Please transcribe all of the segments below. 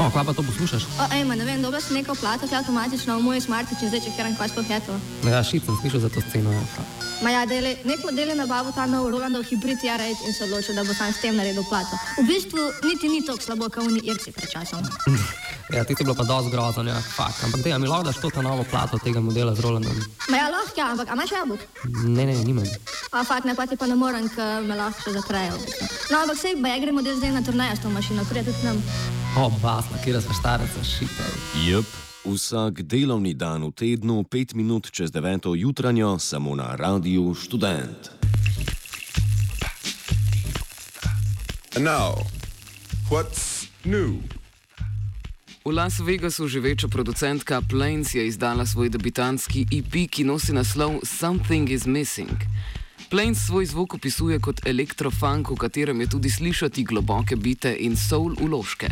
No, kva pa to poslušaš? Ne vem, dobila sem neko plato, ki je avtomatično v moj smartič in zdaj čekiram, kaj sploh je to. Ja, šit sem slišal za to sceno. Nek model je nabavil ta nov Rolandov hibrid R8 in se odločil, da bo sam s tem naredil plato. V bistvu niti ni tako slabo, kot oni Irci pred časom. Ja, ti si bilo pa dosti grozno, ja, fakt. Ampak dej, a mi lahko daš to ta novo plato tega modela z Rolandom? Lahko, ja, ampak a imaš jabolk? Ne, nimam. Fakt, ne, pa ti pa ne morem, ker me lahko še zaprejo. No, ampak sej, ba, gremo zdaj na turnejo s to mašino, prije tudi nam. Basla, kjera sva štareca, šita. Jep, vsak delovni dan v tednu, 5 minut čez 9. jutranjo, samo na Radiu Študent. And now, what's new? V Las Vegasu živeča producentka Plains je izdala svoj debitantski EP, ki nosi naslov Something is Missing. Plains svoj zvok opisuje kot elektrofunk, v katerem je tudi slišati globoke bite in soul vložke.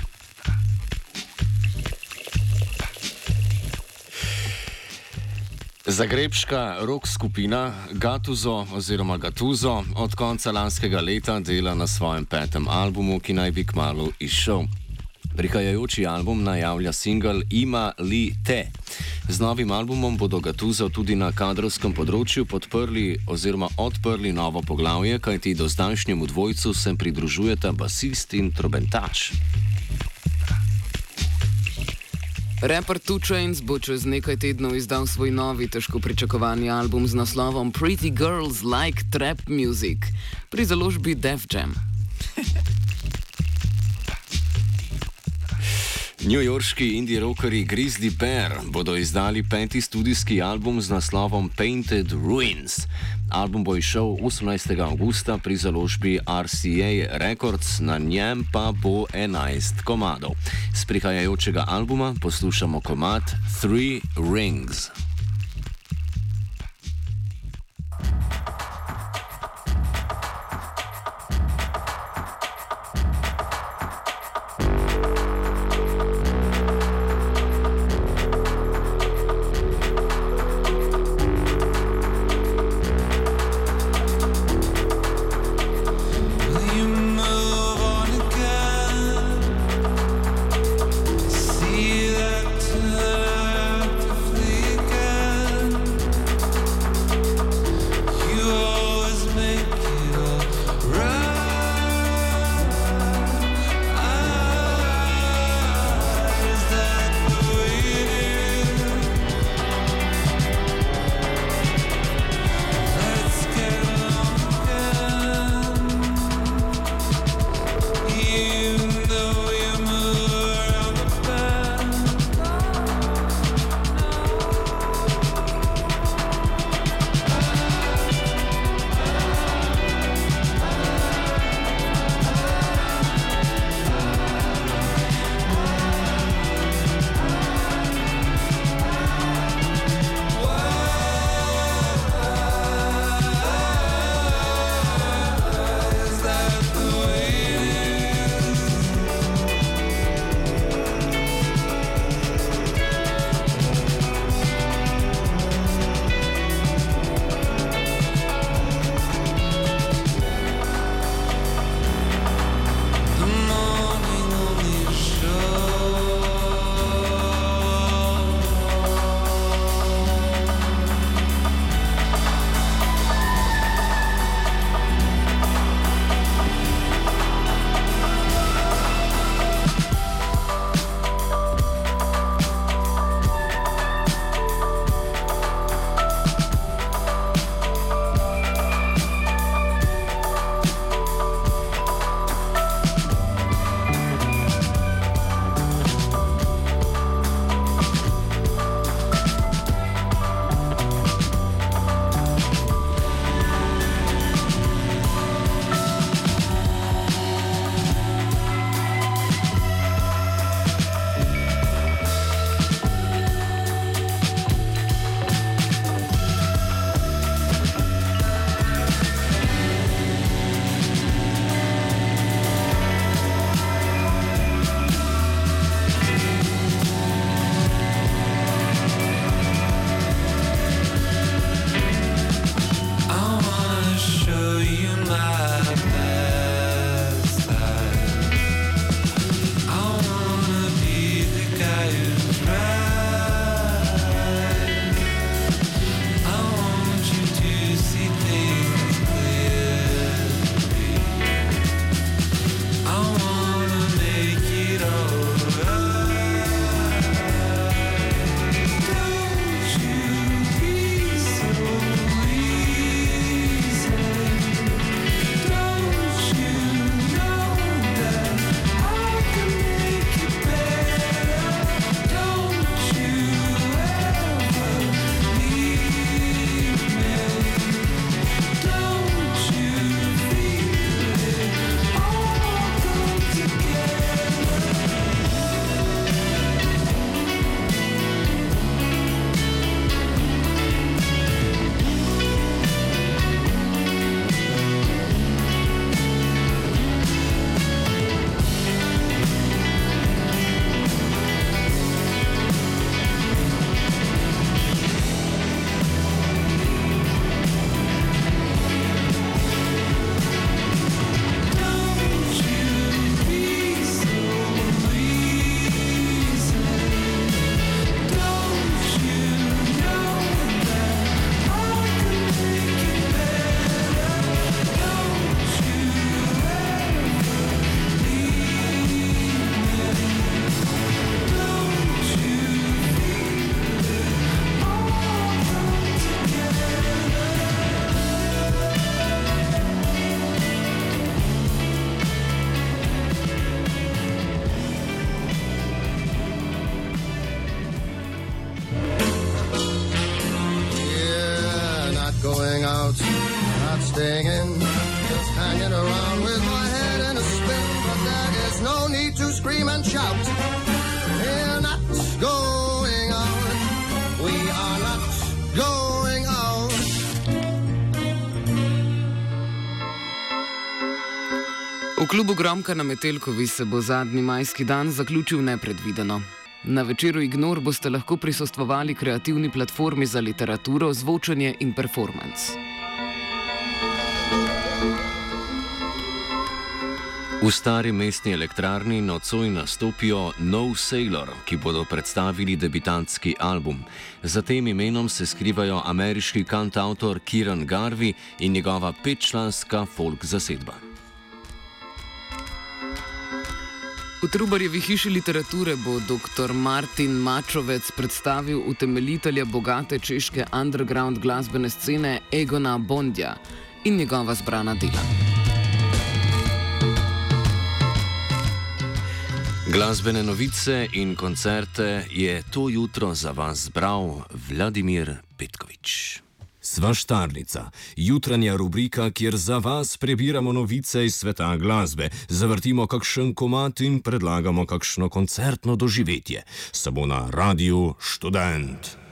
Zagrebška rock skupina Gatuzo oziroma Gatuzo od konca lanskega leta dela na svojem 5. albumu, ki naj bi kmalu izšel. Prihajajoči album najavlja singel Ima li te. Z novim albumom bodo Gatuzo tudi na kadrovskem področju podprli oziroma odprli novo poglavje, kajti do zdajšnjemu dvojcu se pridružujeta basist in trobentač. Rapper 2 Chainz bo čez nekaj tednov izdal svoj novi, težko pričakovani album z naslovom Pretty Girls Like Trap Music pri založbi Def Jam. Newyorški indie rockerji Grizzly Bear bodo izdali 5. studijski album z naslovom Painted Ruins. Album bo izšel 18. avgusta pri založbi RCA Records, na njem pa bo 11 komadov. Z prihajajočega albuma poslušamo komad Three Rings. See that turn to flicker. staying in, just hanging around with my head in a spin. But there is no need to scream and shout. We're not going out. We are not going out. V klubu Gromka na Metelkovi se bo zadnji majski dan zaključil nepredvideno. Na večeru Ignor boste lahko prisostvovali kreativni platformi za literaturo, zvočanje in performance. V stari mestni elektrarni nocoj nastopijo No Sailor, ki bodo predstavili debitantski album. Za tem imenom se skrivajo ameriški kantautor Kieran Garvey in njegova 5-članska folk zasedba. V Trubarjevi hiši literature bo dr. Martin Mačovec predstavil utemeljitelja bogate češke underground glasbene scene Egona Bondja in njegova zbrana dela. Glasbene novice in koncerte je to jutro za vas zbral Vladimir Petković. Svaštarnica, jutranja rubrika, kjer za vas prebiramo novice iz sveta glasbe, zavrtimo kakšen komad in predlagamo kakšno koncertno doživetje. Samo na Radiu Študent.